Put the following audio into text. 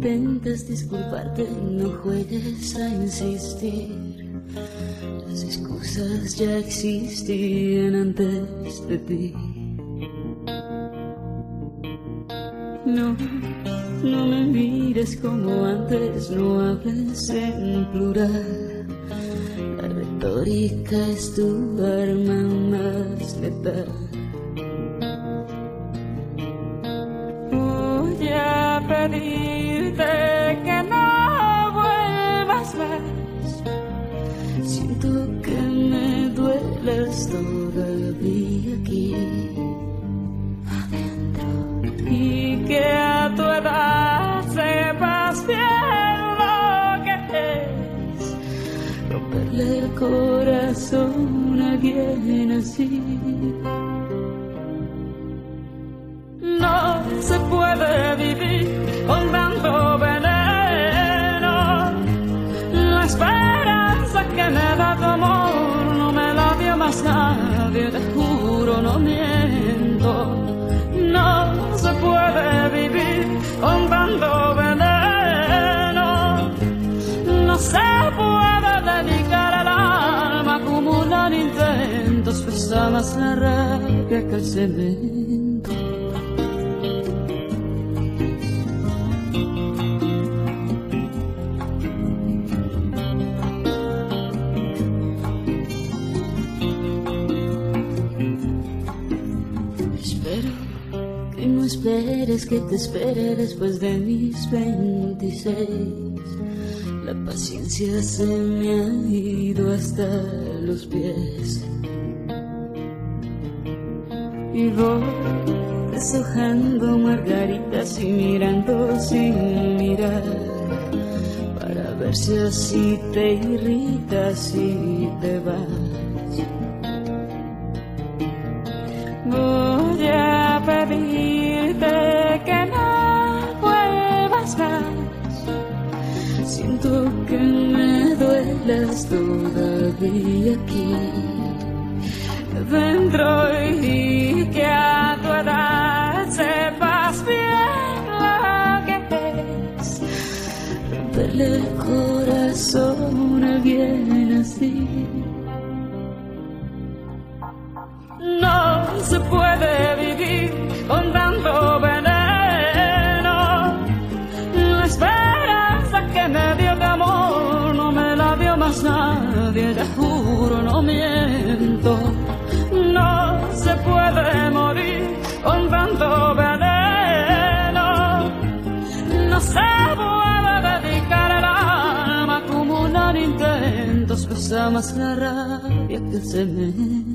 intentas disculparte, no juegues a insistir. Las excusas ya existían antes de ti. No, no me mires como antes, no hables en plural. La retórica es tu arma más letal. Voy a pedirte que no vuelvas más. Siento que me dueles todavía aquí adentro, y que a tu edad sepas bien lo que es romperle el corazón a alguien así. No se puede vivir con tanto veneno. La esperanza que me da tu amor no me la dio más nadie, te juro, no miento. No se puede vivir con tanto veneno. No se puede dedicar el alma a acumular intentos, pesa más la rabia que el cemento. No esperes que te espere después de mis 26. La paciencia se me ha ido hasta los pies. Y voy deshojando margaritas y mirando sin mirar, para ver si así te irritas y te vas. Voy a pedirte que no vuelvas más. Siento que me duelas todavía aquí dentro, y que a tu edad sepas bien lo que es romperle el corazón a alguien así. No se puede vivir con tanto veneno. La esperanza que me dio tu amor no me la dio más nadie, te juro, no miento. No se puede morir con tanto veneno. No se puede dedicar el alma a acumular intentos, pesa más la rabia que el cemento.